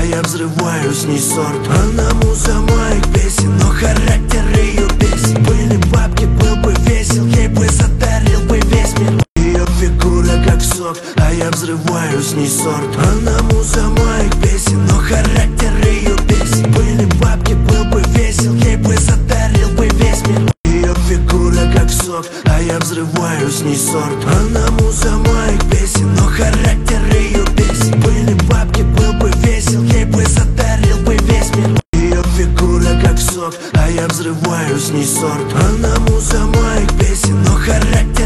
я взрываю с ней сорт. Она муза моих песен, но характер ее бесит. Были бабки, был бы весел, ей бы задарил бы весь мир. Ее фигура как сок, а я взрываю с ней сорт. Она муза моих песен, но характер ее бесит. Были бабки, был бы весел, ей бы задарил бы весь мир. Ее фигура как сок, а я взрываю с ней сорт. Она муза моих песен, но характер ее бесит. Были бабки, был бы весел, ей бы задарил бы весь мир. Ее фигура как сок, а я взрываю с ней сорт. Она муза моих песен, но характер